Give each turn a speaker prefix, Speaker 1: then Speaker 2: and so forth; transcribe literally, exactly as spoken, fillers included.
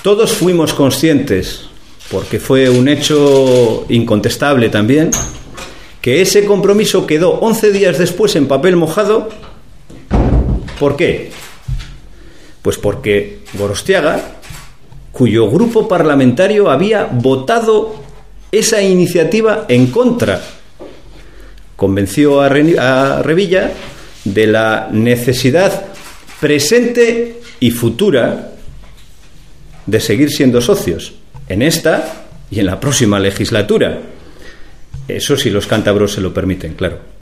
Speaker 1: Todos fuimos conscientes, porque fue un hecho incontestable también, que ese compromiso quedó once días después en papel mojado. ¿Por qué? Pues porque Gorostiaga, cuyo grupo parlamentario había votado esa iniciativa en contra, convenció a, Re- a Revilla de la necesidad presente y futura de seguir siendo socios en esta y en la próxima legislatura. Eso si los cántabros se lo permiten, claro.